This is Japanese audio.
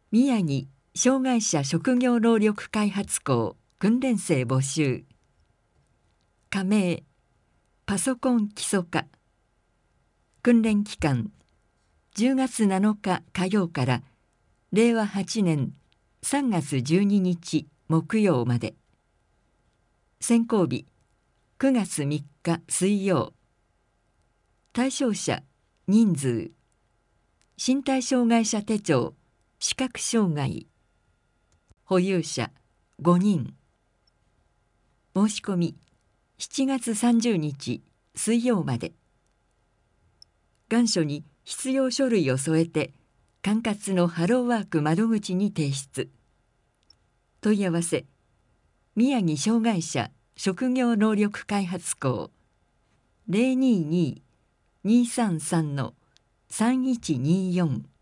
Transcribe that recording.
宮城障害者職業能力開発校訓練生募集。加盟パソコン基礎科。訓練期間10月7日火曜から令和8年3月12日木曜まで。選考日9月3日水曜。対象者人数身体障害者手帳視覚障害。保有者5人。申し込み7月30日水曜まで。願書に必要書類を添えて管轄のハローワーク窓口に提出。問い合わせ宮城障害者職業能力開発校 022-233-3124